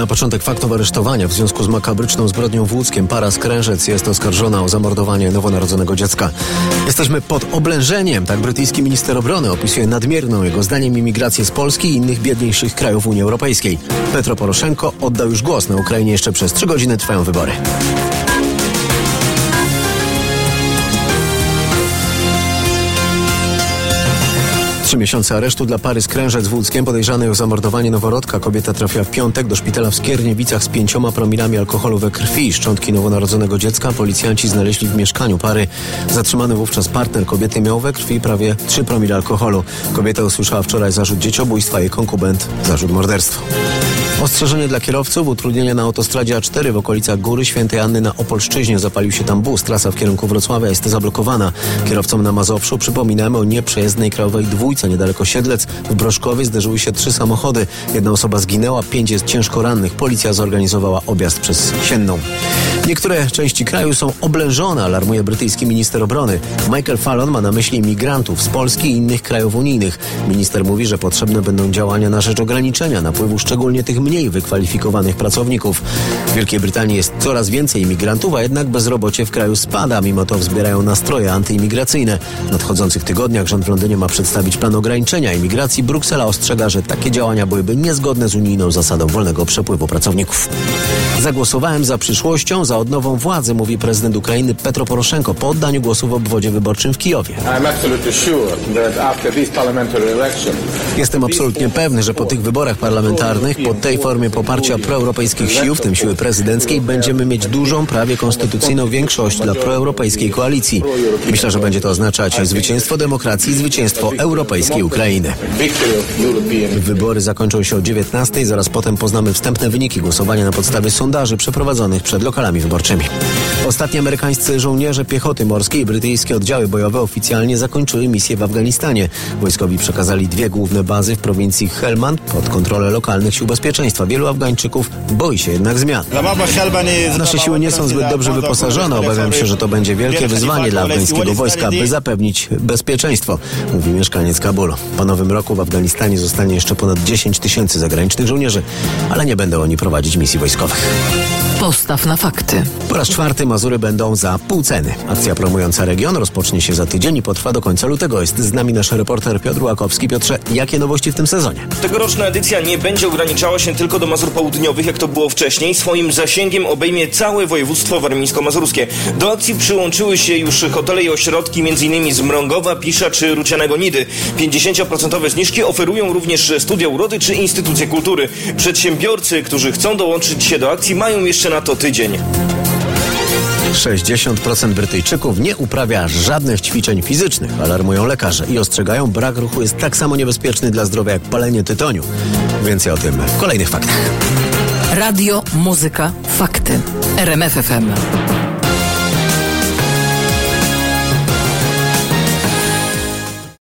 Na początek faktów aresztowania w związku z makabryczną zbrodnią w Łódzkiem. Para z Krężec jest oskarżona o zamordowanie nowonarodzonego dziecka. Jesteśmy pod oblężeniem, tak brytyjski minister obrony opisuje nadmierną jego zdaniem imigrację z Polski i innych biedniejszych krajów Unii Europejskiej. Petro Poroszenko oddał już głos. Na Ukrainie jeszcze przez 3 godziny trwają wybory. 3 miesiące aresztu dla pary z Krężec w Łódzkiem podejrzanej o zamordowanie noworodka. Kobieta trafiła w piątek do szpitala w Skierniewicach z 5 promilami alkoholu we krwi. Szczątki nowonarodzonego dziecka policjanci znaleźli w mieszkaniu pary. Zatrzymany wówczas partner kobiety miał we krwi prawie 3 promile alkoholu. Kobieta usłyszała wczoraj zarzut dzieciobójstwa, jej konkubent zarzut morderstwa. Ostrzeżenie dla kierowców. Utrudnienia na autostradzie A4 w okolicach Góry Świętej Anny na Opolszczyźnie. Zapalił się tam bus. Trasa w kierunku Wrocławia jest zablokowana. Kierowcom na Mazowszu przypominamy o nieprzejezdnej krajowej dwójce niedaleko Siedlec. W Broszkowie zderzyły się 3 samochody. 1 osoba zginęła, 5 jest ciężko rannych. Policja zorganizowała objazd przez Sienną. Niektóre części kraju są oblężone, alarmuje brytyjski minister obrony. Michael Fallon ma na myśli migrantów z Polski i innych krajów unijnych. Minister mówi, że potrzebne będą działania na rzecz ograniczenia napływu szczególnie tych mniej wykwalifikowanych pracowników. W Wielkiej Brytanii jest coraz więcej imigrantów, a jednak bezrobocie w kraju spada. Mimo to wzbierają nastroje antyimigracyjne. W nadchodzących tygodniach rząd w Londynie ma przedstawić plan ograniczenia imigracji. Bruksela ostrzega, że takie działania byłyby niezgodne z unijną zasadą wolnego przepływu pracowników. Zagłosowałem za przyszłością, za odnową władzy, mówi prezydent Ukrainy Petro Poroszenko po oddaniu głosu w obwodzie wyborczym w Kijowie. Jestem absolutnie pewny, że po tych wyborach parlamentarnych, po tej formie poparcia proeuropejskich sił, w tym siły prezydenckiej, będziemy mieć dużą, prawie konstytucyjną większość dla proeuropejskiej koalicji. Myślę, że będzie to oznaczać zwycięstwo demokracji i zwycięstwo europejskiej Ukrainy. Wybory zakończą się o 19:00, zaraz potem poznamy wstępne wyniki głosowania na podstawie sondaży przeprowadzonych przed lokalami wyborczymi. Ostatni amerykańscy żołnierze piechoty morskiej i brytyjskie oddziały bojowe oficjalnie zakończyły misję w Afganistanie. Wojskowi przekazali 2 główne bazy w prowincji Helmand pod kontrolę lokalnych sił bezpieczeństwa. Wielu Afgańczyków boi się jednak zmian. Nasze siły nie są zbyt dobrze wyposażone. Obawiam się, że to będzie wielkie wyzwanie dla afgańskiego wojska, by zapewnić bezpieczeństwo, mówi mieszkaniec Kabulu. Po nowym roku w Afganistanie zostanie jeszcze ponad 10 000 zagranicznych żołnierzy, ale nie będą oni prowadzić misji wojskowych. Postaw na fakty. Po raz 4 Mazury będą za pół ceny. Akcja promująca region rozpocznie się za tydzień i potrwa do końca lutego. Jest z nami nasz reporter Piotr Łakowski. Piotrze, jakie nowości w tym sezonie? Tegoroczna edycja nie będzie ograniczała się tylko do Mazur Południowych, jak to było wcześniej. Swoim zasięgiem obejmie całe województwo warmińsko-mazurskie. Do akcji przyłączyły się już hotele i ośrodki m.in. z Mrągowa, Pisza czy Rucianego Nidy. 50% zniżki oferują również studia urody czy instytucje kultury. Przedsiębiorcy, którzy chcą dołączyć się do akcji, mają jeszcze na to tydzień. 60% Brytyjczyków nie uprawia żadnych ćwiczeń fizycznych, alarmują lekarze i ostrzegają, brak ruchu jest tak samo niebezpieczny dla zdrowia jak palenie tytoniu. Więcej o tym w kolejnych faktach. Radio, muzyka, fakty. RMF FM.